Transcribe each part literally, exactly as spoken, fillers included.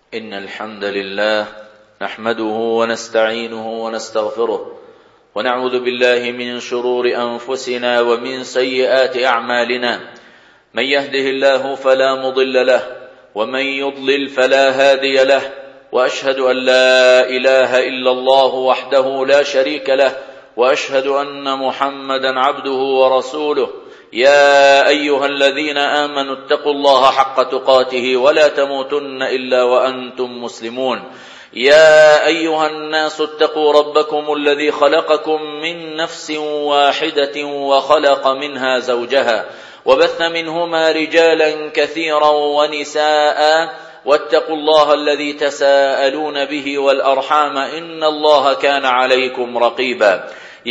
إن الحمد لله نحمده ونستعينه ونستغفره ونعوذ بالله من شرور أنفسنا ومن سيئات أعمالنا. من يهده الله فلا مضل له ومن يضلل فلا هادي له، وأشهد أن لا إله إلا الله وحده لا شريك له، وأشهد أن محمدا عبده ورسوله. يا أيها الذين آمنوا اتقوا الله حق تقاته ولا تموتن إلا وأنتم مسلمون. يا أيها الناس اتقوا ربكم الذي خلقكم من نفس واحدة وخلق منها زوجها وبث منهما رجالا كثيرا ونساء، واتقوا الله الذي تساءلون به والأرحام إن الله كان عليكم رقيبا.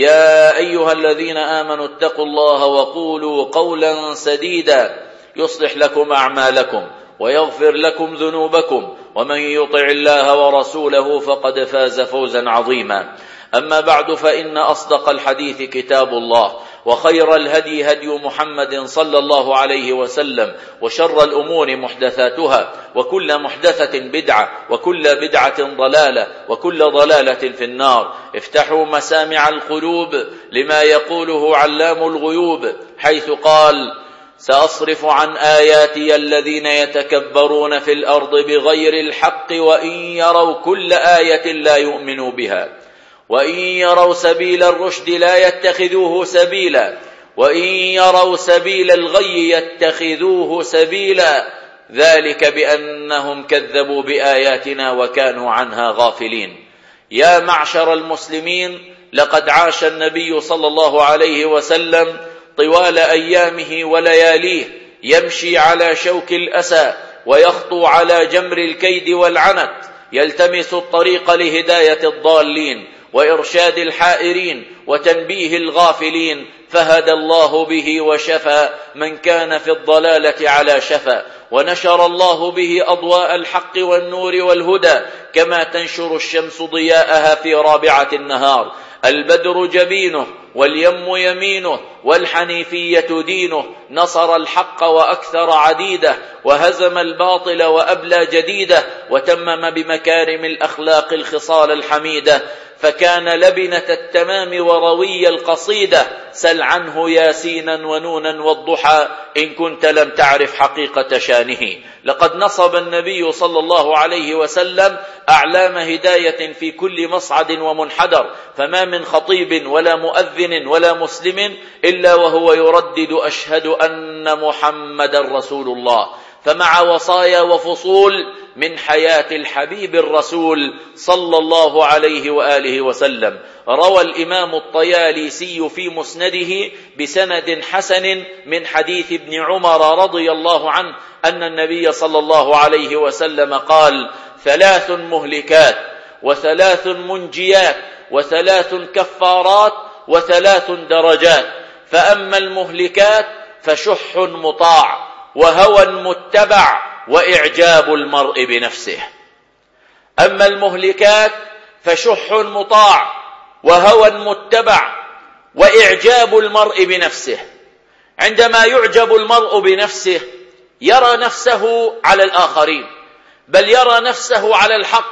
يا أيها الذين آمنوا اتقوا الله وقولوا قولا سديدا يصلح لكم أعمالكم ويغفر لكم ذنوبكم، ومن يطع الله ورسوله فقد فاز فوزا عظيما. أما بعد، فإن أصدق الحديث كتاب الله، وخير الهدي هدي محمد صلى الله عليه وسلم، وشر الأمور محدثاتها، وكل محدثة بدعة، وكل بدعة ضلالة، وكل ضلالة في النار. افتحوا مسامع القلوب لما يقوله علام الغيوب، حيث قال: سأصرف عن آياتي الذين يتكبرون في الأرض بغير الحق وإن يروا كل آية لا يؤمنوا بها، وإن يروا سبيل الرشد لا يتخذوه سبيلا، وإن يروا سبيل الغي يتخذوه سبيلا، ذلك بأنهم كذبوا بآياتنا وكانوا عنها غافلين. يا معشر المسلمين، لقد عاش النبي صلى الله عليه وسلم طوال أيامه ولياليه يمشي على شوك الأسى ويخطو على جمر الكيد والعنت، يلتمس الطريق لهداية الضالين وإرشاد الحائرين وتنبيه الغافلين، فهدى الله به وشفى من كان في الضلالة على شفا، ونشر الله به أضواء الحق والنور والهدى كما تنشر الشمس ضياءها في رابعة النهار. البدر جبينه واليم يمينه والحنيفية دينه، نصر الحق وأكثر عديده، وهزم الباطل وأبلى جديده، وتمم بمكارم الأخلاق الخصال الحميدة، فكان لبنة التمام وروي القصيدة. سل عنه ياسينا ونونا والضحى إن كنت لم تعرف حقيقة شانه. لقد نصب النبي صلى الله عليه وسلم أعلام هداية في كل مصعد ومنحدر، فما من خطيب ولا مؤذن ولا مسلم إلا وهو يردد أشهد أن محمد رسول الله. فمع وصايا وفصول من حياة الحبيب الرسول صلى الله عليه وآله وسلم، روى الإمام الطيالسي في مسنده بسند حسن من حديث ابن عمر رضي الله عنه أن النبي صلى الله عليه وسلم قال: ثلاث مهلكات، وثلاث منجيات، وثلاث كفارات، وثلاث درجات. فأما المهلكات فشح مطاع، وهوى متبع، وإعجاب المرء بنفسه. أما المهلكات فشح مطاع، وهوى متبع، وإعجاب المرء بنفسه. عندما يعجب المرء بنفسه يرى نفسه على الآخرين، بل يرى نفسه على الحق.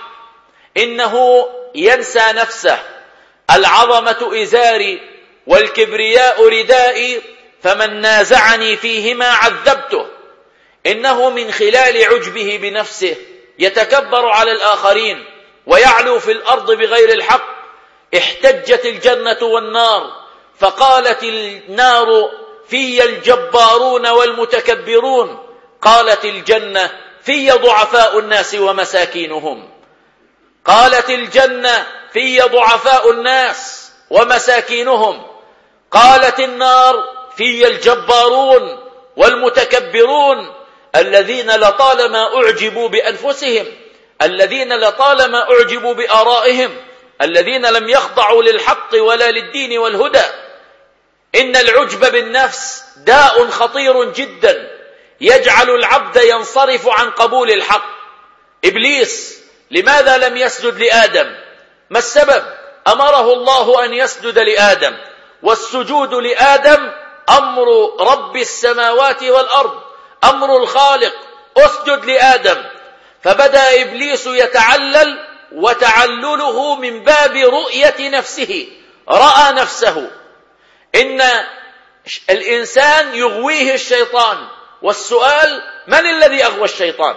إنه ينسى نفسه. العظمة إزاري والكبرياء ردائي، فمن نازعني فيهما عذبته. إنه من خلال عجبه بنفسه يتكبر على الآخرين ويعلو في الأرض بغير الحق. احتجت الجنة والنار، فقالت النار: في الجبارون والمتكبرون. قالت الجنة: في ضعفاء الناس ومساكينهم. قالت الجنة: في ضعفاء الناس ومساكينهم. قالت النار: في الجبارون والمتكبرون، الذين لطالما أعجبوا بأنفسهم، الذين لطالما أعجبوا بآرائهم، الذين لم يخضعوا للحق ولا للدين والهدى. إن العجب بالنفس داء خطير جدا يجعل العبد ينصرف عن قبول الحق. إبليس لماذا لم يسجد لآدم؟ ما السبب؟ أمره الله أن يسجد لآدم، والسجود لآدم أمر رب السماوات والأرض، أمر الخالق. اسجد لآدم، فبدأ إبليس يتعلل، وتعلله من باب رؤية نفسه. رأى نفسه. إن الإنسان يغويه الشيطان، والسؤال: من الذي أغوى الشيطان؟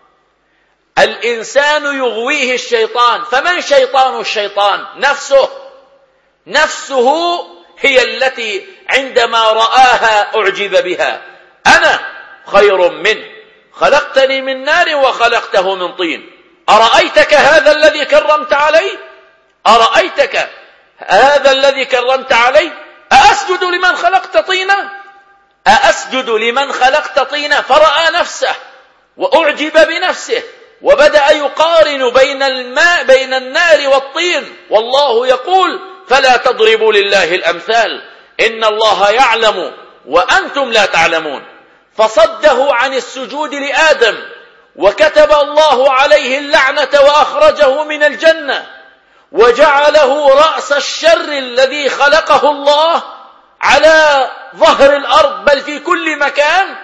الإنسان يغويه الشيطان. فمن شيطان الشيطان؟ نفسه. نفسه هي التي عندما رآها أعجب بها. أنا خير منه، خلقتني من نار وخلقته من طين. أرأيتك هذا الذي كرمت عليه؟ أرأيتك هذا الذي كرمت عليه؟ أأسجد لمن خلقت طينا؟ أأسجد لمن خلقت طينا؟ فرأى نفسه وأعجب بنفسه، وبدأ يقارن بين الماء بين النار والطين. والله يقول: فلا تضربوا لله الأمثال، إن الله يعلم وأنتم لا تعلمون. فصده عن السجود لآدم، وكتب الله عليه اللعنة وأخرجه من الجنة، وجعله رأس الشر الذي خلقه الله على ظهر الأرض، بل في كل مكان،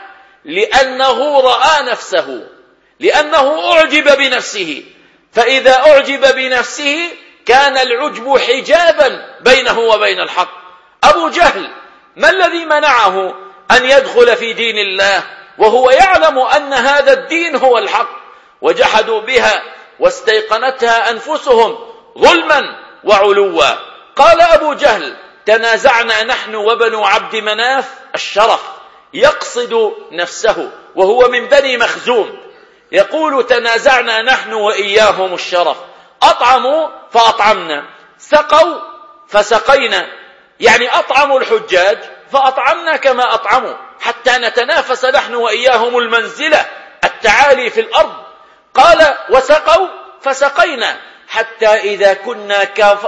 لأنه رأى نفسه، لأنه أعجب بنفسه. فإذا أعجب بنفسه كان العجب حجابا بينه وبين الحق. أبو جهل ما الذي منعه أن يدخل في دين الله وهو يعلم أن هذا الدين هو الحق؟ وجحدوا بها واستيقنتها أنفسهم ظلما وعلوا. قال أبو جهل: تنازعنا نحن وبنو عبد مناف الشرف. يقصد نفسه، وهو من بني مخزوم. يقول: تنازعنا نحن وإياهم الشرف. أطعموا فأطعمنا، سقوا فسقينا، يعني أطعموا الحجاج فأطعمنا كما أطعموا، حتى نتنافس نحن وإياهم المنزلة، التعالي في الأرض. قال: وسقوا فسقينا، حتى إذا كنا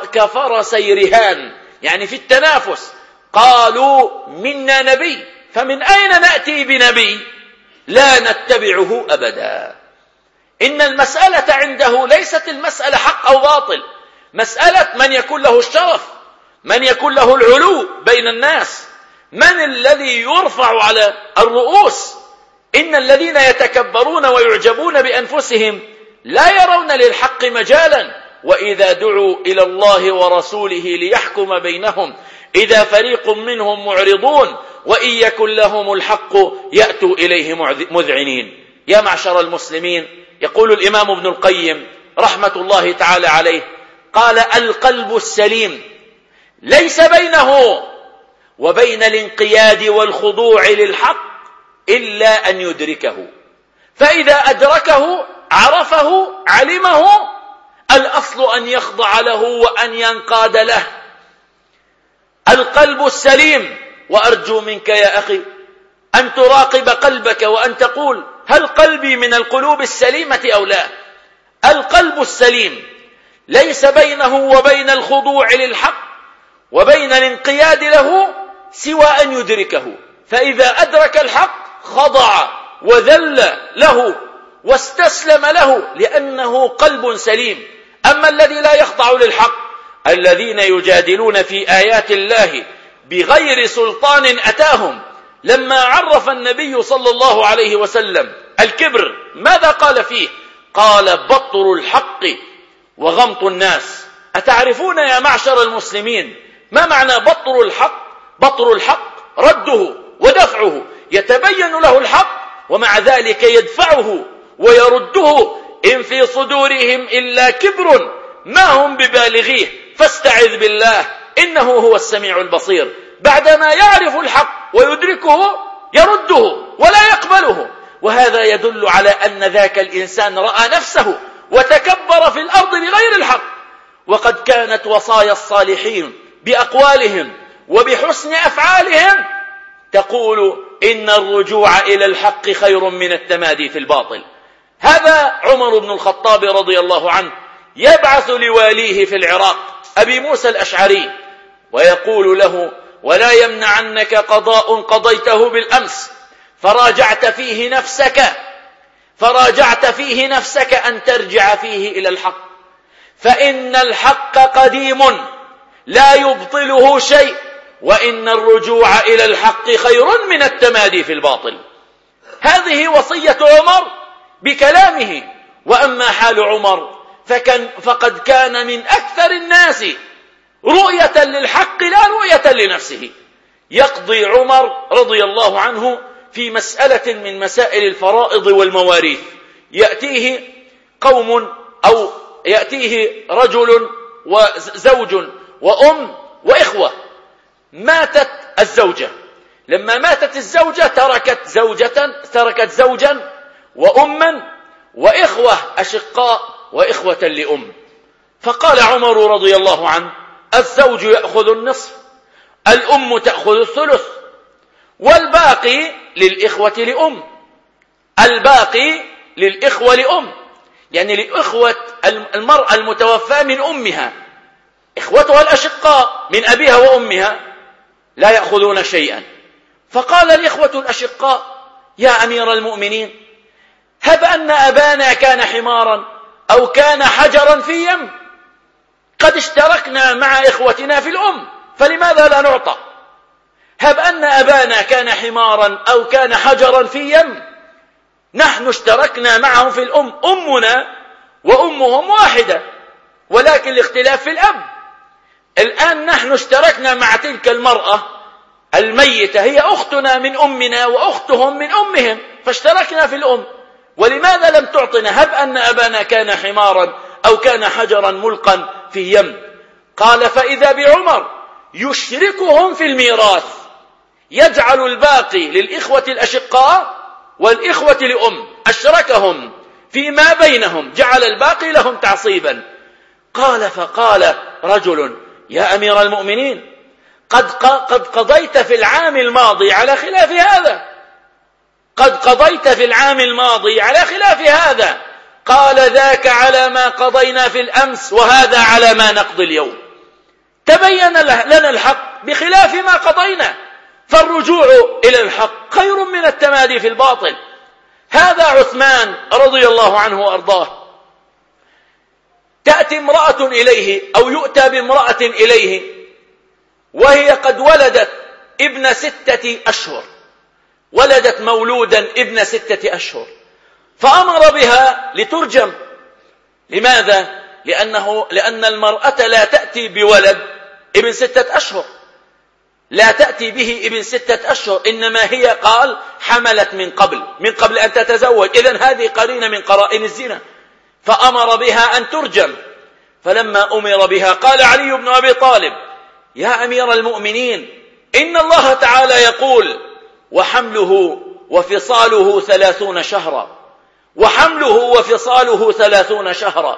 كفرسي رهان، يعني في التنافس. قالوا: منا نبي، فمن أين نأتي بنبي؟ لا نتبعه أبدا. إن المسألة عنده ليست المسألة حق أو باطل، مسألة من يكون له الشرف، من يكون له العلو بين الناس، من الذي يرفع على الرؤوس. إن الذين يتكبرون ويعجبون بأنفسهم لا يرون للحق مجالا، وإذا دعوا إلى الله ورسوله ليحكم بينهم إذا فريق منهم معرضون، وإن يكن لهم الحق يأتوا إليه مذعنين. يا معشر المسلمين، يقول الإمام ابن القيم رحمة الله تعالى عليه، قال: القلب السليم ليس بينه وبين الانقياد والخضوع للحق إلا أن يدركه، فإذا أدركه عرفه علمه. الأصل أن يخضع له وأن ينقاد له. القلب السليم. وأرجو منك يا أخي أن تراقب قلبك وأن تقول: هل قلبي من القلوب السليمة أو لا؟ القلب السليم ليس بينه وبين الخضوع للحق وبين الانقياد له سوى أن يدركه، فإذا أدرك الحق خضع وذل له واستسلم له، لأنه قلب سليم. أما الذي لا يخضع للحق، الذين يجادلون في آيات الله بغير سلطان أتاهم. لما عرف النبي صلى الله عليه وسلم الكبر ماذا قال فيه؟ قال: بطر الحق وغمط الناس. أتعرفون يا معشر المسلمين ما معنى بطر الحق؟ بطر الحق رده ودفعه، يتبين له الحق ومع ذلك يدفعه ويرده. إن في صدورهم إلا كبر ما هم ببالغيه فاستعذ بالله إنه هو السميع البصير. بعدما يعرف الحق ويدركه يرده ولا يقبله، وهذا يدل على أن ذاك الإنسان رأى نفسه وتكبر في الأرض بغير الحق. وقد كانت وصايا الصالحين بأقوالهم وبحسن أفعالهم تقول: إن الرجوع إلى الحق خير من التمادي في الباطل. هذا عمر بن الخطاب رضي الله عنه يبعث لواليه في العراق أبي موسى الأشعري ويقول له: ولا يمنعنك قضاء قضيته بالأمس فراجعت فيه نفسك فراجعت فيه نفسك أن ترجع فيه إلى الحق، فإن الحق قديم لا يبطله شيء، وإن الرجوع إلى الحق خير من التمادي في الباطل. هذه وصية عمر بكلامه، وأما حال عمر فكان فقد كان من أكثر الناس رؤية للحق لا رؤية لنفسه. يقضي عمر رضي الله عنه في مسألة من مسائل الفرائض والمواريث، يأتيه قوم أو يأتيه رجل وزوج وأم وإخوة. ماتت الزوجة، لما ماتت الزوجة تركت زوجة تركت زوجا وأما وإخوة أشقاء وإخوة لأم. فقال عمر رضي الله عنه: الزوج يأخذ النصف، الأم تأخذ الثلث، والباقي للإخوة لأم، الباقي للإخوة لأم، يعني لإخوة المرأة المتوفى من أمها، إخوتها الأشقاء من أبيها وأمها لا يأخذون شيئا. فقال الإخوة الأشقاء: يا أمير المؤمنين، هب أن أبانا كان حمارا أو كان حجرا في يم، قد اشتركنا مع إخوتنا في الأم، فلماذا لا نعطى؟ هب أن أبانا كان حمارا أو كان حجرا في يم، نحن اشتركنا معهم في الأم، أمنا وأمهم واحدة، ولكن الاختلاف في الأب. الآن نحن اشتركنا مع تلك المرأة الميتة، هي أختنا من أمنا وأختهم من أمهم، فاشتركنا في الأم، ولماذا لم تعطنا؟ هب أن أبانا كان حمارا أو كان حجرا ملقا في يم. قال: فإذا بعمر يشركهم في الميراث، يجعل الباقي للإخوة الأشقاء والإخوة لأم، أشركهم فيما بينهم، جعل الباقي لهم تعصيبا. قال: فقال رجل: يا أمير المؤمنين، قد قد قضيت في العام الماضي على خلاف هذا، قد قضيت في العام الماضي على خلاف هذا. قال: ذاك على ما قضينا في الأمس، وهذا على ما نقضي اليوم. تبين لنا الحق بخلاف ما قضينا، فالرجوع إلى الحق خير من التمادي في الباطل. هذا عثمان رضي الله عنه وأرضاه، تأتي امرأة إليه أو يؤتى بامرأة إليه وهي قد ولدت ابن ستة أشهر، ولدت مولودا ابن ستة أشهر، فأمر بها لترجم. لماذا؟ لأنه لأن المرأة لا تأتي بولد ابن ستة أشهر، لا تأتي به ابن ستة أشهر، إنما هي قال حملت من قبل من قبل أن تتزوج، إذن هذه قرينة من قرائن الزنا، فأمر بها أن ترجم. فلما أمر بها قال علي بن أبي طالب: يا أمير المؤمنين، إن الله تعالى يقول: وحمله وفصاله ثلاثون شهرا، وحمله وفصاله ثلاثون شهرا،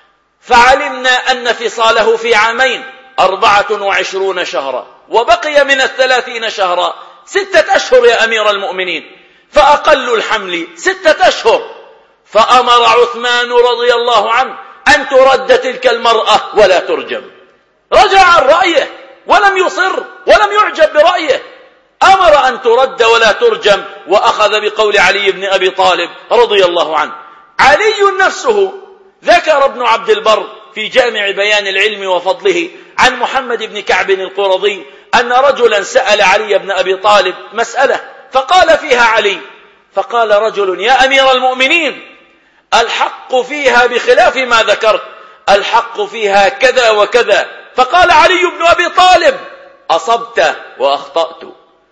فعلمنا أن فصاله في عامين أربعة وعشرون شهرا، وبقي من الثلاثين شهرا ستة أشهر يا أمير المؤمنين، فأقل الحمل ستة أشهر. فأمر عثمان رضي الله عنه أن ترد تلك المرأة ولا ترجم، رجع عن رأيه ولم يصر ولم يعجب برأيه، أمر أن ترد ولا ترجم، وأخذ بقول علي بن أبي طالب رضي الله عنه. علي نفسه ذكر ابن عبد البر في جامع بيان العلم وفضله عن محمد بن كعب القرظي أن رجلا سأل علي بن أبي طالب مسألة، فقال فيها علي، فقال رجل: يا أمير المؤمنين، الحق فيها بخلاف ما ذكرت، الحق فيها كذا وكذا. فقال علي بن أبي طالب: أصبت وأخطأت،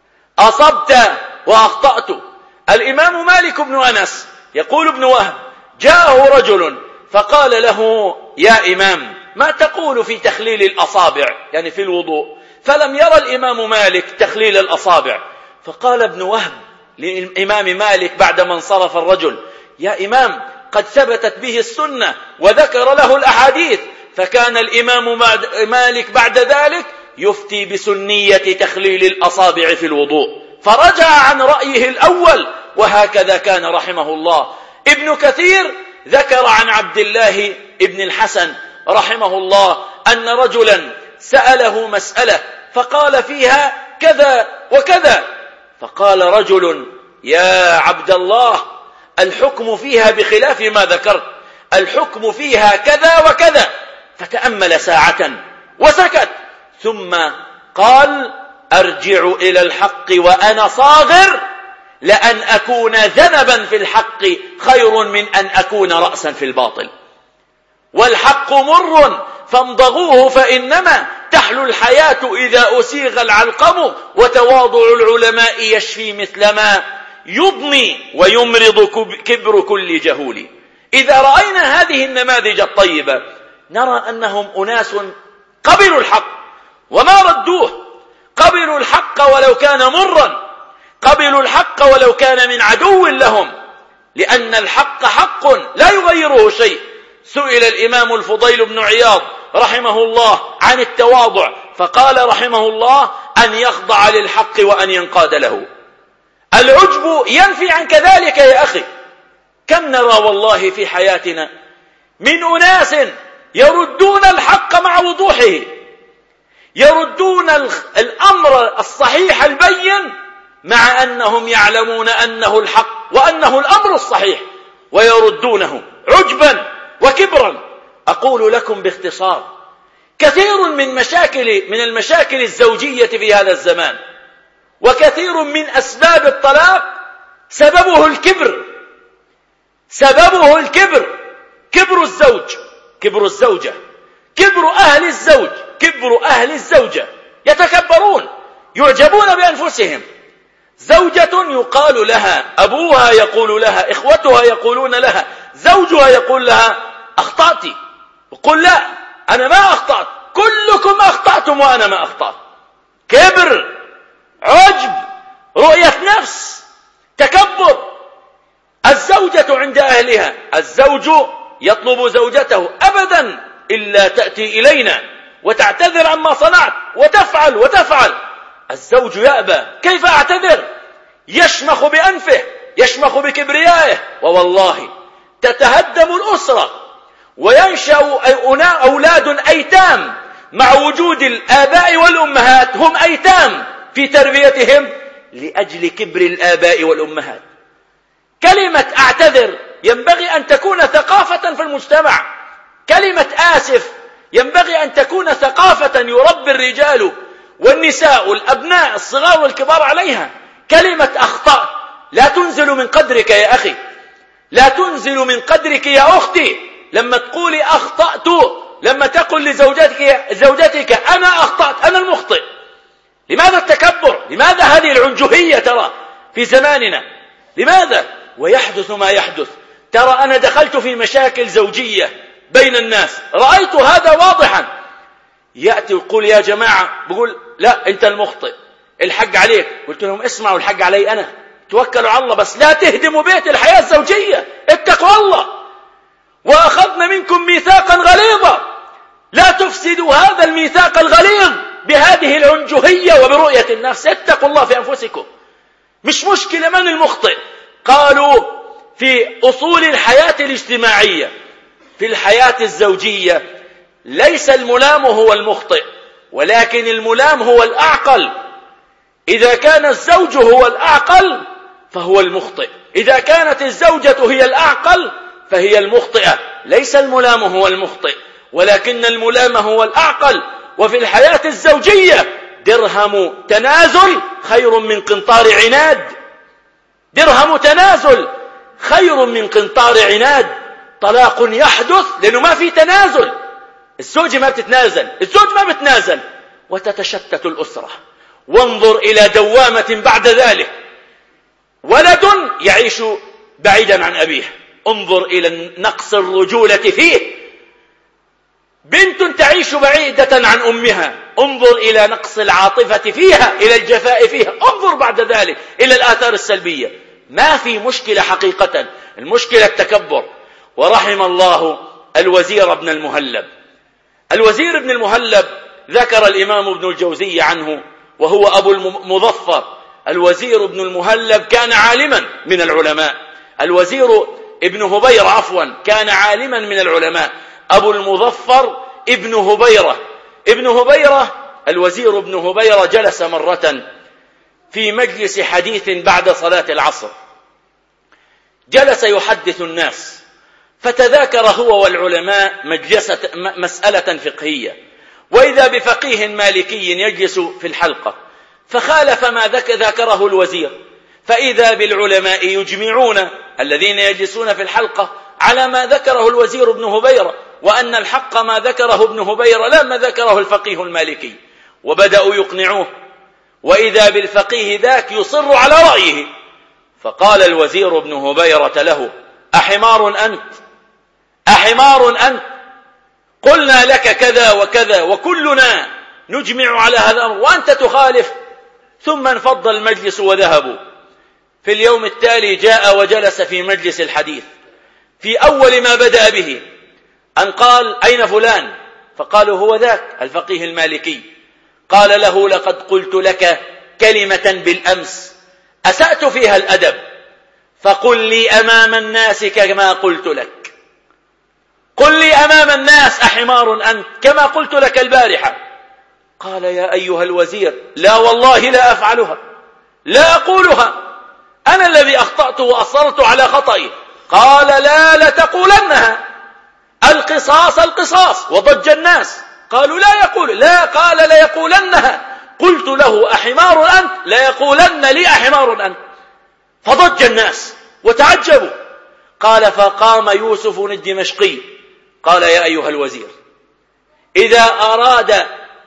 أصبت وأخطأت. الإمام مالك بن أنس يقول ابن وهب: جاءه رجل فقال له: يا إمام، ما تقول في تخليل الأصابع، يعني في الوضوء؟ فلم يرى الإمام مالك تخليل الأصابع، فقال ابن وهب للإمام مالك بعدما انصرف الرجل: يا إمام، قد ثبتت به السنة، وذكر له الأحاديث، فكان الإمام مالك بعد ذلك يفتي بسنية تخليل الأصابع في الوضوء، فرجع عن رأيه الأول، وهكذا كان رحمه الله. ابن كثير ذكر عن عبد الله ابن الحسن رحمه الله أن رجلا سأله مسألة فقال فيها كذا وكذا، فقال رجل: يا عبد الله، الحكم فيها بخلاف ما ذكرت، الحكم فيها كذا وكذا. فتأمل ساعة وسكت، ثم قال: أرجع إلى الحق وأنا صاغر، لأن أكون ذنبا في الحق خير من أن أكون رأسا في الباطل. والحق مر فامضغوه فإنما تحلو الحياة إذا أسيغ العلقم، وتواضع العلماء يشفي مثلما يضني ويمرض كبر كل جهول. إذا رأينا هذه النماذج الطيبة نرى أنهم أناس قبلوا الحق وما ردوه، قبلوا الحق ولو كان مرا، قبلوا الحق ولو كان من عدو لهم، لأن الحق حق لا يغيره شيء. سئل الإمام الفضيل بن عياض رحمه الله عن التواضع، فقال رحمه الله: أن يخضع للحق وأن ينقاد له. العجب ينفي عنك ذلك يا أخي. كم نرى والله في حياتنا من أناس يردون الحق مع وضوحه، يردون الأمر الصحيح البين مع أنهم يعلمون أنه الحق وأنه الأمر الصحيح، ويردونه عجبا وكبرا. أقول لكم باختصار: كثير من مشاكل من المشاكل الزوجية في هذا الزمان، وكثير من أسباب الطلاق سببه الكبر، سببه الكبر، كبر الزوج، كبر الزوجة، كبر أهل الزوج، كبر أهل الزوجة، يتكبرون، يعجبون بأنفسهم. زوجة يقال لها، أبوها يقول لها، إخوتها يقولون لها، زوجها يقول لها: أخطأت. يقول: لا، أنا ما أخطأت، كلكم أخطأتم وأنا ما أخطأت. كبر، عجب، رؤية نفس، تكبر. الزوجة عند أهلها، الزوج يطلب زوجته: أبدا إلا تأتي إلينا وتعتذر عما صنعت، وتفعل وتفعل. الزوج يأبى: كيف أعتذر؟ يشمخ بأنفه، يشمخ بكبريائه. ووالله تتهدم الأسرة وينشأ أولاد أيتام مع وجود الآباء والأمهات، هم أيتام في تربيتهم لأجل كبر الآباء والأمهات. كلمة أعتذر ينبغي أن تكون ثقافة في المجتمع، كلمة آسف ينبغي أن تكون ثقافة يربي الرجال والنساء والأبناء الصغار والكبار عليها. كلمة أخطأت لا تنزل من قدرك يا أخي، لا تنزل من قدرك يا أختي. لما تقولي أخطأت، لما تقول لزوجتك زوجتك أنا أخطأت، أنا المخطئ. لماذا التكبر؟ لماذا هذه العنجهية ترى في زماننا؟ لماذا؟ ويحدث ما يحدث. ترى أنا دخلت في مشاكل زوجية بين الناس، رأيت هذا واضحا. يأتي ويقول: يا جماعة، بقول: لا، أنت المخطئ، الحق عليك. قلت لهم: اسمعوا، الحق علي أنا، توكلوا على الله، بس لا تهدموا بيت الحياة الزوجية، اتقوا الله. وأخذنا منكم ميثاقا غليظا، لا تفسدوا هذا الميثاق الغليظ بهذه العنجهية وبرؤية النفس. اتقوا الله في أنفسكم. مش مشكلة من المخطئ. قالوا في أصول الحياة الاجتماعية، في الحياة الزوجية، ليس الملام هو المخطئ، ولكن الملام هو الأعقل. إذا كان الزوج هو الأعقل فهو المخطئ، إذا كانت الزوجة هي الأعقل فهي المخطئة. ليس الملام هو المخطئ، ولكن الملام هو الأعقل. وفي الحياة الزوجية درهم تنازل خير من قنطار عناد، درهم تنازل خير من قنطار عناد. طلاق يحدث لأنه ما في تنازل، الزوج ما بتتنازل، الزوج ما بتنازل، وتتشتت الأسرة. وانظر إلى دوامة بعد ذلك، ولد يعيش بعيدا عن أبيه، انظر إلى نقص الرجولة فيه. بنت تعيش بعيدة عن أمها، انظر إلى نقص العاطفة فيها، إلى الجفاء فيها، انظر بعد ذلك إلى الآثار السلبية. ما في مشكلة حقيقة، المشكلة التكبر. ورحم الله الوزير ابن المهلب. الوزير ابن المهلب ذكر الإمام ابن الجوزي عنه، وهو أبو المظفر. الوزير ابن المهلب كان عالما من العلماء، الوزير ابن هبيرة عفوا كان عالما من العلماء. أبو المظفر ابن هبيرة ابن هبيرة الوزير ابن هبيرة جلس مرة في مجلس حديث بعد صلاة العصر، جلس يحدث الناس، فتذاكر هو والعلماء مجلسة مسألة فقهية، وإذا بفقيه مالكي يجلس في الحلقة، فخالف ما ذكره الوزير، فإذا بالعلماء يجمعون الذين يجلسون في الحلقة على ما ذكره الوزير ابن هبيرة، وأن الحق ما ذكره ابن هبيرة لا ما ذكره الفقيه المالكي، وبدأوا يقنعوه، وإذا بالفقيه ذاك يصر على رأيه. فقال الوزير ابن هبيرة له: أحمار أنت أحمار أنت قلنا لك كذا وكذا وكلنا نجمع على هذا الأمر وأنت تخالف. ثم انفض المجلس وذهبوا. في اليوم التالي جاء وجلس في مجلس الحديث. في أول ما بدأ به أن قال: أين فلان؟ فقالوا: هو ذاك الفقيه المالكي. قال له: لقد قلت لك كلمة بالأمس أسأت فيها الأدب، فقل لي أمام الناس كما قلت لك، قل لي أمام الناس أحمار أنت كما قلت لك البارحة. قال: يا أيها الوزير، لا والله لا أفعلها، لا أقولها، أنا الذي أخطأت وأصرت على خطئي. قال: لا لتقولنها، القصاص القصاص. وضج الناس قالوا: لا يقول، لا، قال: لا يقولنها. قلت له: أحمار أنت؟ لا يقولن لي أحمار أنت. فضج الناس وتعجبوا. قال: فقام يوسف الدمشقي قال: يا أيها الوزير، إذا أراد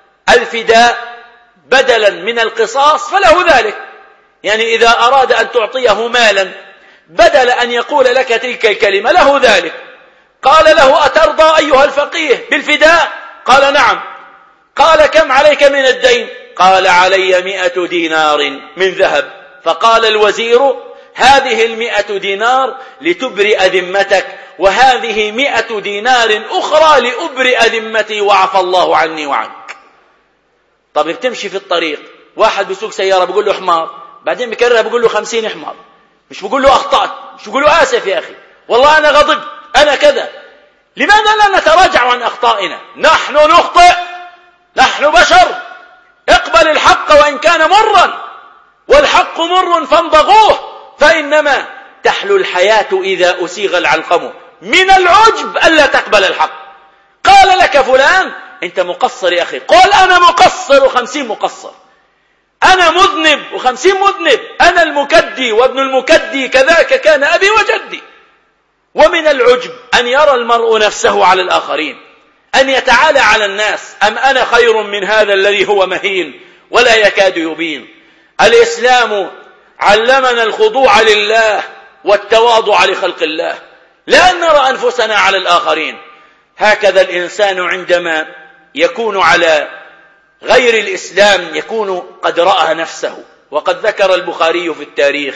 الفداء بدلا من القصاص فله ذلك، يعني إذا أراد أن تعطيه مالا بدل أن يقول لك تلك الكلمة له ذلك. قال له: أترضى أيها الفقيه بالفداء؟ قال: نعم. قال: كم عليك من الدين؟ قال: علي مئة دينار من ذهب. فقال الوزير: هذه المئة دينار لتبرئ ذمتك، وهذه مئة دينار أخرى لأبرئ ذمتي وعفى الله عني وعنك. طب بتمشي في الطريق، واحد بيسوق سيارة بيقول له حمار، بعدين بكررها بيقول له خمسين حمار، مش بيقول له أخطأت، مش بيقول له آسف يا أخي، والله أنا غضبت، أنا كذا. لماذا لا نتراجع عن أخطائنا؟ نحن نخطئ، نحن بشر. اقبل الحق وإن كان مرا، والحق مر فامضغوه، فإنما تحلو الحياة إذا أسيغ العلقم. من العجب ألا تقبل الحق. قال لك فلان: أنت مقصر يا أخي، قل: أنا مقصر وخمسين مقصر، أنا مذنب وخمسين مذنب، أنا المكدي وابن المكدي كذاك كان أبي وجدي. ومن العجب أن يرى المرء نفسه على الآخرين، أن يتعالى على الناس. أم أنا خير من هذا الذي هو مهين ولا يكاد يبين؟ الإسلام علمنا الخضوع لله والتواضع لخلق الله، لا أن نرى أنفسنا على الآخرين. هكذا الإنسان عندما يكون على غير الإسلام يكون قد رأى نفسه. وقد ذكر البخاري في التاريخ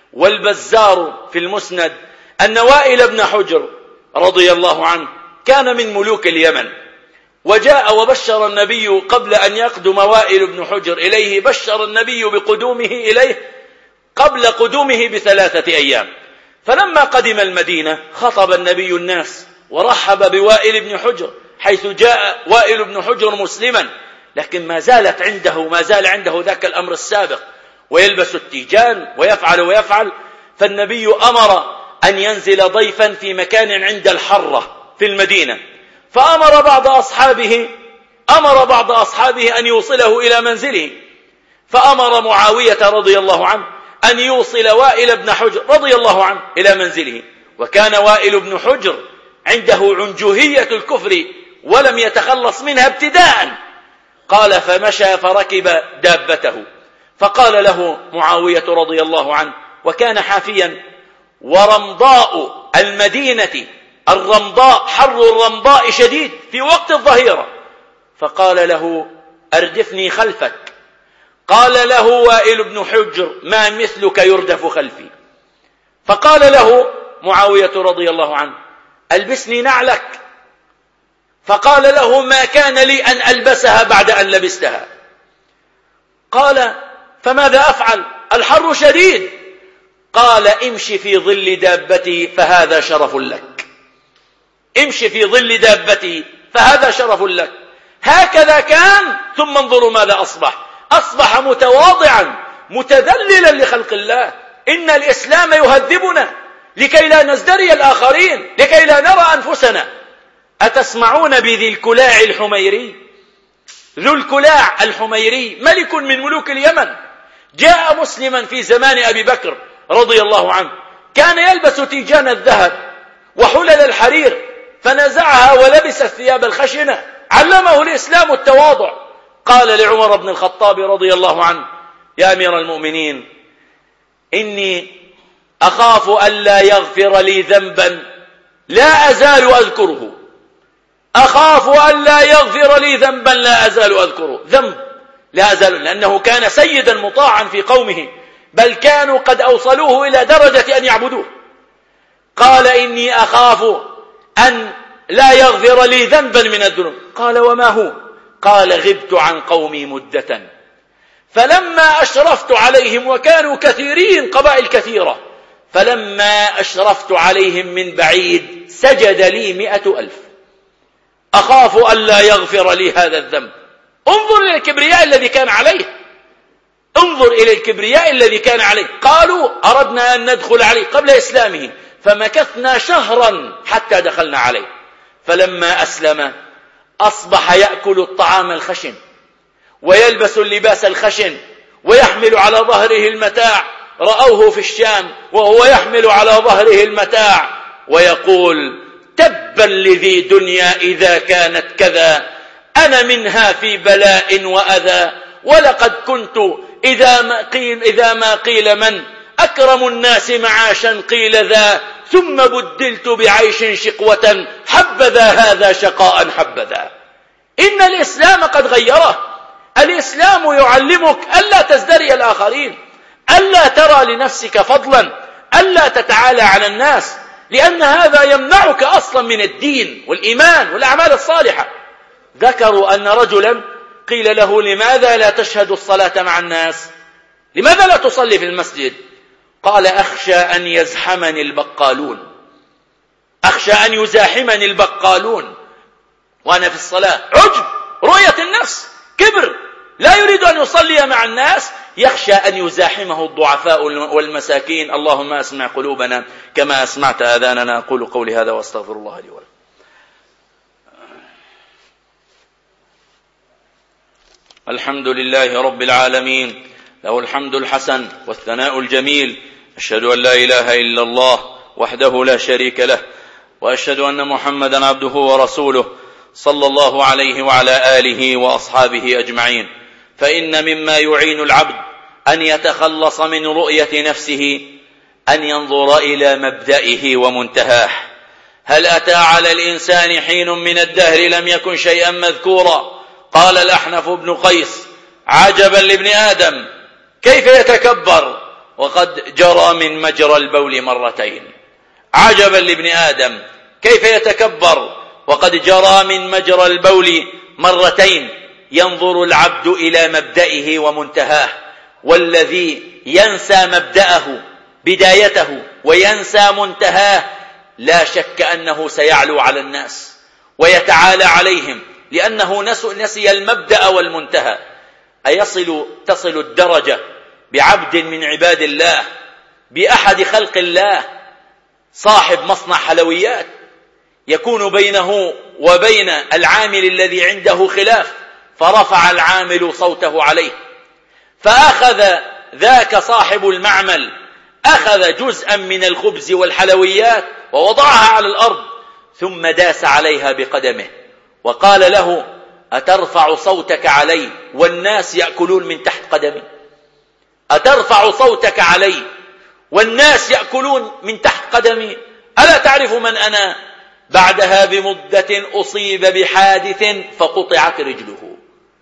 والبزار في المسند أن وائل بن حجر رضي الله عنه كان من ملوك اليمن، وجاء وبشر النبي قبل أن يقدم وائل بن حجر إليه، بشر النبي بقدومه إليه قبل قدومه بثلاثة أيام. فلما قدم المدينة خطب النبي الناس ورحب بوائل بن حجر، حيث جاء وائل بن حجر مسلما، لكن ما زالت عنده ما زال عنده ذاك الأمر السابق، ويلبس التيجان ويفعل ويفعل. فالنبي أمر أن ينزل ضيفا في مكان عند الحرة في المدينة، فأمر بعض أصحابه أمر بعض أصحابه أن يوصله إلى منزله، فأمر معاوية رضي الله عنه أن يوصل وائل بن حجر رضي الله عنه إلى منزله. وكان وائل بن حجر عنده عنجهية الكفر ولم يتخلص منها ابتداء. قال: فمشى فركب دابته، فقال له معاوية رضي الله عنه، وكان حافيا، ورمضاء المدينة الرمضاء حر الرمضاء شديد في وقت الظهيرة، فقال له: أردفني خلفك. قال له وائل بن حجر: ما مثلك يردف خلفي. فقال له معاوية رضي الله عنه: ألبسني نعلك. فقال له: ما كان لي أن ألبسها بعد أن لبستها. قال: فماذا أفعل؟ الحر شديد. قال: امشي في ظل دابتي فهذا شرف لك، امشي في ظل دابتي فهذا شرف لك. هكذا كان. ثم انظروا ماذا أصبح، أصبح متواضعا متذللا لخلق الله. إن الإسلام يهذبنا لكي لا نزدري الآخرين، لكي لا نرى أنفسنا. أتسمعون بذي الكلاع الحميري؟ ذو الكلاع الحميري ملك من ملوك اليمن، جاء مسلما في زمان أبي بكر رضي الله عنه، كان يلبس تيجان الذهب وحلل الحرير، فنزعها ولبس الثياب الخشنة. علمه الإسلام التواضع. قال لعمر بن الخطاب رضي الله عنه: يا أمير المؤمنين، إني أخاف ألا يغفر لي ذنبا لا أزال أذكره، أخاف ألا يغفر لي ذنبا لا أزال أذكره. ذنب لا أزال، لأنه كان سيدا مطاعا في قومه، بل كانوا قد أوصلوه إلى درجة أن يعبدوه. قال: إني أخاف أن لا يغفر لي ذنبا من الذنوب. قال: وما هو؟ قال: غبت عن قومي مدة، فلما أشرفت عليهم، وكانوا كثيرين، قبائل كثيرة، فلما أشرفت عليهم من بعيد سجد لي مئة ألف، أخاف أن لا يغفر لي هذا الذنب. انظر إلى الكبرياء الذي كان عليه، انظر إلى الكبرياء الذي كان عليه. قالوا: أردنا أن ندخل عليه قبل إسلامه، فمكثنا شهرا حتى دخلنا عليه، فلما أسلم أصبح يأكل الطعام الخشن ويلبس اللباس الخشن ويحمل على ظهره المتاع. رأوه في الشام وهو يحمل على ظهره المتاع ويقول: تبا لذي دنيا إذا كانت كذا، أنا منها في بلاء وأذى، ولقد كنت إذا ما قيل, إذا ما قيل من أكرم الناس معاشا قيل ذا، ثم بدلت بعيش شقوة، حبذا هذا شقاء حبذا. إن الإسلام قد غيره. الإسلام يعلمك ألا تزدري الآخرين، ألا ترى لنفسك فضلا، ألا تتعالى على الناس، لأن هذا يمنعك أصلا من الدين والإيمان والأعمال الصالحة. ذكروا أن رجلا قيل له: لماذا لا تشهد الصلاة مع الناس؟ لماذا لا تصلي في المسجد؟ قال: أخشى أن يزحمني البقالون، أخشى أن يزاحمني البقالون وأنا في الصلاة. عجب، رؤية النفس، كبر، لا يريد أن يصلي مع الناس، يخشى أن يزاحمه الضعفاء والمساكين. اللهم أسمع قلوبنا كما أسمعت آذاننا. أقول قولي هذا وأستغفر الله لي ولكم. الحمد لله رب العالمين، له الحمد الحسن والثناء الجميل. أشهد أن لا إله إلا الله وحده لا شريك له، وأشهد أن محمدا عبده ورسوله، صلى الله عليه وعلى آله وأصحابه أجمعين. فإن مما يعين العبد أن يتخلص من رؤية نفسه أن ينظر إلى مبدئه ومنتهاه. هل أتى على الإنسان حين من الدهر لم يكن شيئا مذكورا؟ قال الأحنف بن قيس: عجبا لابن آدم كيف يتكبر وقد جرى من مجرى البول مرتين. عجبا لابن آدم كيف يتكبر وقد جرى من مجرى البول مرتين. ينظر العبد إلى مبدئه ومنتهاه، والذي ينسى مبدأه بدايته وينسى منتهاه لا شك أنه سيعلو على الناس ويتعالى عليهم، لأنه نسي المبدأ والمنتهى. أيصل تصل الدرجة بعبد من عباد الله، بأحد خلق الله، صاحب مصنع حلويات، يكون بينه وبين العامل الذي عنده خلاف، فرفع العامل صوته عليه، فأخذ ذاك صاحب المعمل أخذ جزءا من الخبز والحلويات ووضعها على الأرض، ثم داس عليها بقدمه وقال له: أترفع صوتك علي والناس يأكلون من تحت قدمي؟ أترفع صوتك علي والناس يأكلون من تحت قدمي؟ ألا تعرف من أنا؟ بعدها بمدة أصيب بحادث فقطعت رجله.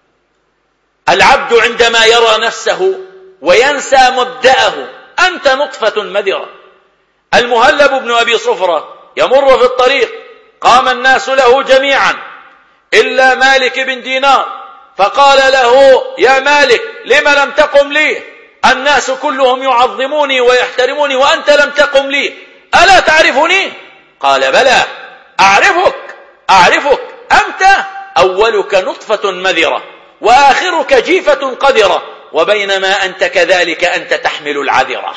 العبد عندما يرى نفسه وينسى مبدأه، أنت نطفة مذرة. المهلب بن أبي صفرة يمر في الطريق، قام الناس له جميعا إلا مالك بن دينار، فقال له: يا مالك، لم لم تقم لي؟ الناس كلهم يعظموني ويحترموني وأنت لم تقم لي، ألا تعرفني؟ قال: بلى، أعرفك أعرفك أنت أولك نطفة مذرة وآخرك جيفة قذرة، وبينما أنت كذلك أنت تحمل العذرة.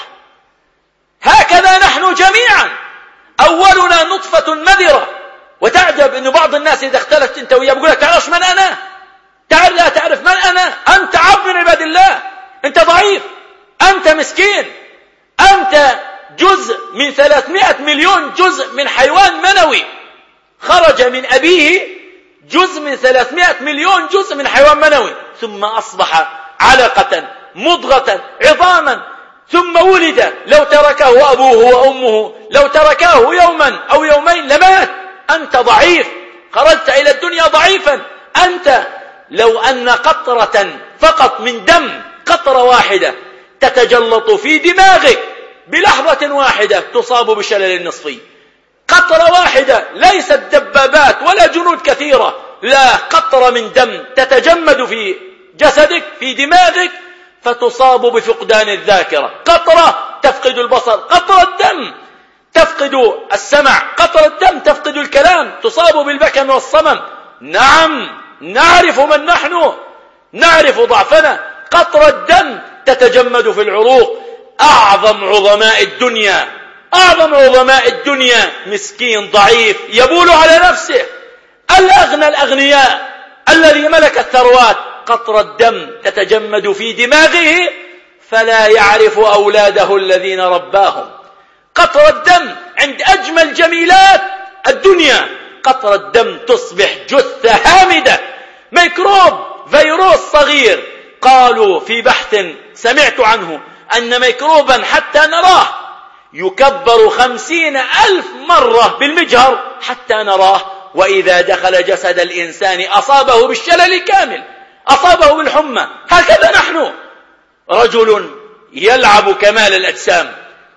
هكذا نحن جميعا، أولنا نطفة مذرة. وتعجب أن بعض الناس إذا اختلفت أنت وياه بيقول لك: تعرفش من أنا؟ تعرف لا تعرف من أنا؟ أنت عبد من عباد الله، أنت ضعيف، أنت مسكين، أنت جزء من ثلاثمائة مليون جزء من حيوان منوي خرج من أبيه، جزء من ثلاثمائة مليون جزء من حيوان منوي، ثم أصبح علقة مضغة عظاما، ثم ولد. لو تركه أبوه وأمه، لو تركاه يوما أو يومين لمات. أنت ضعيف، خرجت إلى الدنيا ضعيفا. أنت لو أن قطرة فقط من دم، قطرة واحدة تتجلط في دماغك بلحظة واحدة تصاب بشلل نصفي. قطرة واحدة، ليست دبابات ولا جنود كثيرة، لا، قطرة من دم تتجمد في جسدك في دماغك فتصاب بفقدان الذاكرة. قطرة تفقد البصر، قطرة دم تفقد السمع، قطرة دم تفقد الكلام، تصاب بالبكم والصمم. نعم، نعرف من نحن، نعرف ضعفنا. قطرة دم تتجمد في العروق. أعظم عظماء الدنيا، أعظم عظماء الدنيا مسكين ضعيف يبول على نفسه. الأغنى الأغنياء الذي ملك الثروات، قطرة دم تتجمد في دماغه فلا يعرف أولاده الذين رباهم. قطرة دم عند أجمل جميلات الدنيا، قطرة دم تصبح جثة هامدة. ميكروب، فيروس صغير، قالوا في بحث سمعت عنه أن ميكروبا حتى نراه يكبر خمسين ألف مرة بالمجهر حتى نراه، وإذا دخل جسد الإنسان أصابه بالشلل الكامل، أصابه بالحمى. هكذا نحن. رجل يلعب كمال الأجسام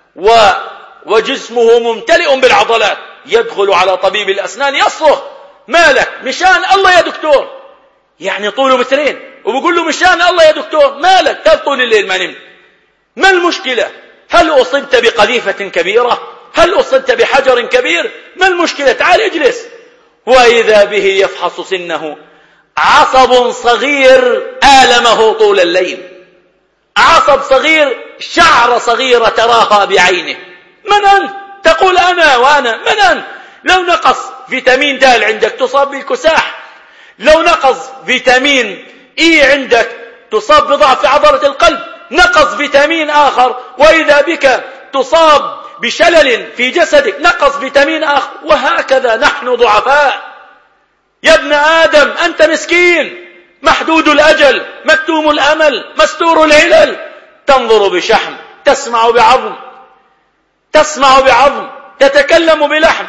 وجسمه ممتلئ بالعضلات، يدخل على طبيب الأسنان يصرخ: مالك؟ مشان الله يا دكتور. يعني طوله مترين وبقول له مشان الله يا دكتور مالك؟ تاب طول الليل ما نمت. ما المشكلة؟ هل أصبت بقذيفة كبيرة؟ هل أصبت بحجر كبير؟ ما المشكلة؟ تعال اجلس. وإذا به يفحص سنه، عصب صغير آلمه طول الليل، عصب صغير، شعر صغيرة تراها بعينه. من أنت؟ تقول أنا وأنا. من أنت؟ لو نقص فيتامين د عندك تصاب بالكساح، لو نقص فيتامين إي عندك تصاب بضعف عضلة القلب، نقص فيتامين آخر وإذا بك تصاب بشلل في جسدك، نقص فيتامين آخر، وهكذا نحن ضعفاء. يا ابن آدم أنت مسكين، محدود الأجل، مكتوم الأمل، مستور العلل، تنظر بشحم، تسمع بعظم، تسمع بعظم، تتكلم بلحم،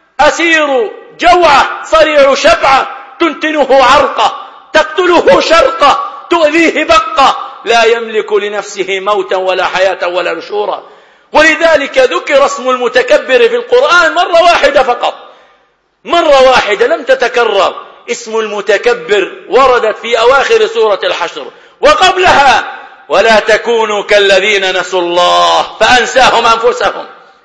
أسير جوعة، صريع شبعة، تنتنه عرقة، تقتله شرقة، تؤذيه بقة، لا يملك لنفسه موتا ولا حياة ولا نشورا. ولذلك ذكر اسم المتكبر في القرآن مرة واحدة فقط، مرة واحدة لم تتكرر. اسم المتكبر وردت في أواخر سورة الحشر، وقبلها: ولا تكونوا كالذين نسوا الله فأنساهم أنفسهم.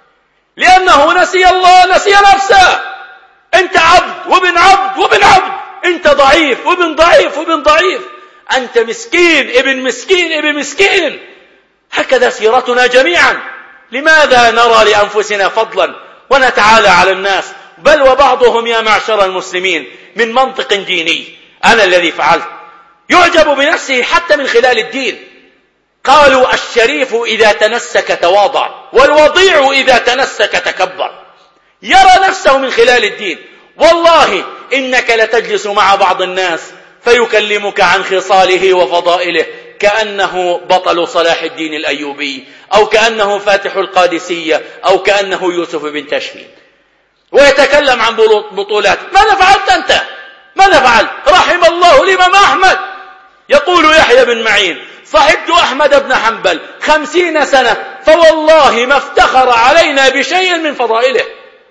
لأنه نسي الله نسي نفسه. أنت عبد وابن عبد وابن عبد، أنت ضعيف وابن ضعيف وابن ضعيف، أنت مسكين ابن مسكين ابن مسكين. هكذا سيرتنا جميعا. لماذا نرى لأنفسنا فضلا ونتعالى على الناس؟ بل وبعضهم يا معشر المسلمين من منطق ديني: أنا الذي فعلت. يعجب بنفسه حتى من خلال الدين. قالوا: الشريف إذا تنسك تواضع، والوضيع إذا تنسك تكبر. يرى نفسه من خلال الدين. والله إنك لتجلس مع بعض الناس فيكلمك عن خصاله وفضائله كأنه بطل صلاح الدين الأيوبي، أو كأنه فاتح القادسية، أو كأنه يوسف بن تشفين، ويتكلم عن بطولات. ماذا فعلت أنت؟ ماذا فعلت؟ رحم الله الإمام أحمد. يقول يحيى بن معين: صحبت أحمد بن حنبل خمسين سنة فوالله ما افتخر علينا بشيء من فضائله،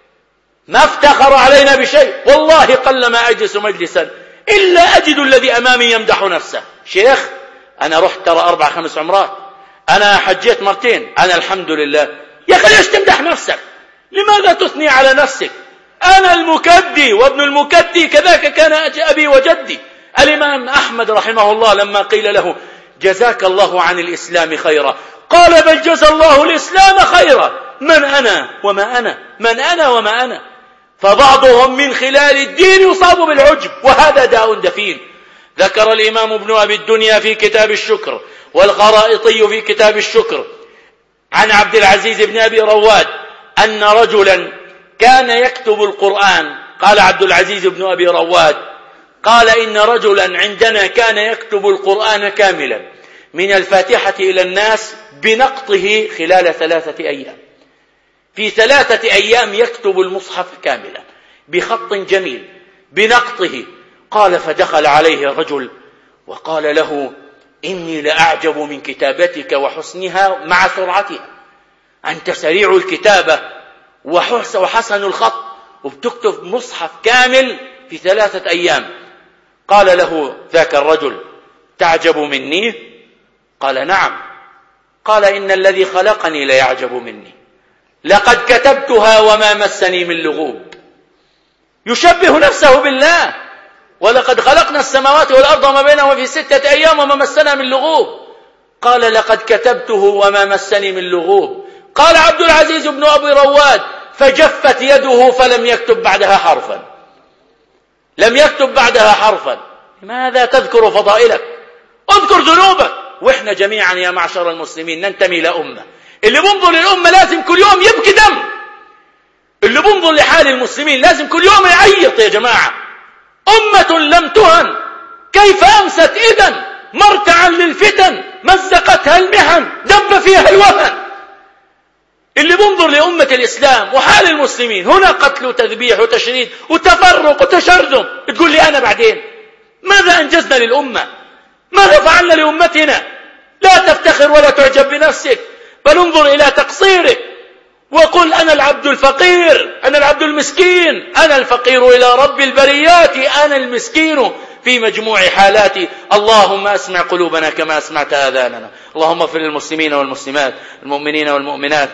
ما افتخر علينا بشيء. والله قلما أجلس مجلسا إلا أجد الذي أمامي يمدح نفسه. شيخ أنا رحت ترى أربع خمس عمرات، أنا حجيت مرتين، أنا الحمد لله. يا أخي ليش تمدح نفسك؟ لماذا تثني على نفسك؟ أنا المكدي وابن المكدي، كذاك كان أبي وجدي. الإمام أحمد رحمه الله لما قيل له: جزاك الله عن الإسلام خيرا، قال: بل جزى الله الإسلام خيرا. من أنا وما أنا؟ من أنا وما أنا؟ فبعضهم من خلال الدين يصاب بالعجب، وهذا داء دفين. ذكر الإمام ابن أبي الدنيا في كتاب الشكر والخرائطي في كتاب الشكر عن عبد العزيز بن أبي رواد أن رجلا كان يكتب القرآن. قال عبد العزيز بن أبي رواد قال إن رجلا عندنا كان يكتب القرآن كاملا من الفاتحة إلى الناس بنقطه خلال ثلاثة أيام. في ثلاثة أيام يكتب المصحف كاملا بخط جميل بنقطه. قال فدخل عليه رجل وقال له إني لأعجب من كتابتك وحسنها مع سرعتها. أنت سريع الكتابة وحسن الخط وبتكتب مصحف كامل في ثلاثة أيام. قال له ذاك الرجل تعجب مني؟ قال نعم. قال إن الذي خلقني ليعجب مني، لقد كتبتها وما مسني من لغوب. يشبه نفسه بالله، ولقد خلقنا السماوات والأرض وما بينهما في ستة أيام وما مسنا من لغوب. قال لقد كتبته وما مسني من لغوب. قال عبد العزيز بن أبي رواد فجفت يده فلم يكتب بعدها حرفا، لم يكتب بعدها حرفا. لماذا تذكر فضائلك؟ اذكر ذنوبك. وإحنا جميعا يا معشر المسلمين ننتمي إلى أمة، اللي بنظر للأمة لازم كل يوم يبكي دم، اللي بنظر لحال المسلمين لازم كل يوم يعيط. يا جماعة أمة لم تهن، كيف أمست إذن مرتعا للفتن مزقتها المحن دب فيها الوهن. اللي بنظر لأمة الإسلام وحال المسلمين هنا قتل وتذبيح وتشريد وتفرق وتشرذم، تقول لي أنا بعدين ماذا أنجزنا للأمة؟ ماذا فعلنا لأمتنا؟ لا تفتخر ولا تعجب بنفسك، بل انظر إلى تقصيرك وقل أنا العبد الفقير، أنا العبد المسكين، أنا الفقير إلى رب البريات، أنا المسكين في مجموع حالاتي. اللهم أسمع قلوبنا كما أسمعت آذاننا. اللهم اغفر للمسلمين والمسلمات، المؤمنين والمؤمنات،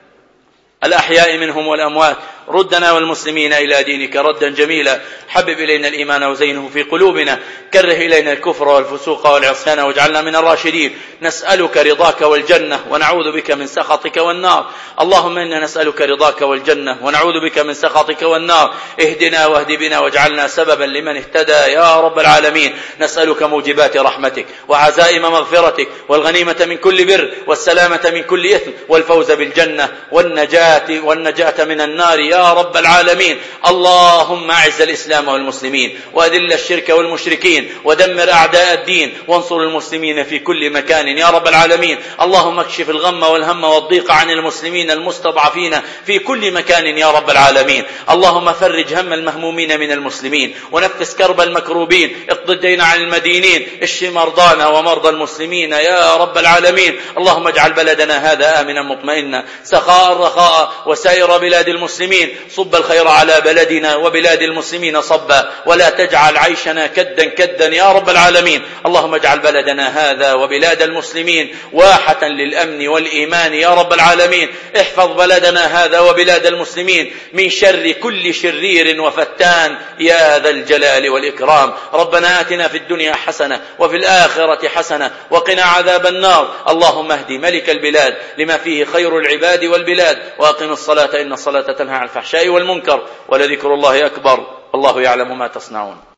الأحياء منهم والأموات. ردنا والمسلمين إلى دينك ردا جميلا. حبب إلينا الإيمان وزينه في قلوبنا، كره إلينا الكفر والفسوق والعصيان واجعلنا من الراشدين. نسألك رضاك والجنة ونعوذ بك من سخطك والنار. اللهم إنا نسألك رضاك والجنة ونعوذ بك من سخطك والنار. اهدنا واهد بنا واجعلنا سببا لمن اهتدى يا رب العالمين. نسألك موجبات رحمتك وعزائم مغفرتك والغنيمة من كل بر والسلامة من كل إثم والفوز بالجنة والنجاة والنجاة من النار يا رب العالمين. اللهم أعز الإسلام والمسلمين وأذل الشرك والمشركين ودمر أعداء الدين وانصر المسلمين في كل مكان يا رب العالمين. اللهم اكشف الغم والهم والضيق عن المسلمين المستضعفين في كل مكان يا رب العالمين. اللهم فرج هم المهمومين من المسلمين ونفس كرب المكروبين، اقض الدين عن المدينين، اشف مرضانا ومرضى المسلمين يا رب العالمين. اللهم اجعل بلدنا هذا آمنا مطمئنا سخاء رخاء وسائر بلاد المسلمين. صب الخير على بلدنا وبلاد المسلمين صبا، ولا تجعل عيشنا كدا كدا يا رب العالمين. اللهم اجعل بلدنا هذا وبلاد المسلمين واحة للأمن والإيمان يا رب العالمين. احفظ بلدنا هذا وبلاد المسلمين من شر كل شرير وفتان يا ذا الجلال والإكرام. ربنا آتنا في الدنيا حسنة وفي الآخرة حسنة وقنا عذاب النار. اللهم اهد ملك البلاد لما فيه خير العباد والبلاد، وأقم الصلاة إن الصلاة تنهى عن الفحشاء والمنكر، ولذكر الله أكبر والله يعلم ما تصنعون.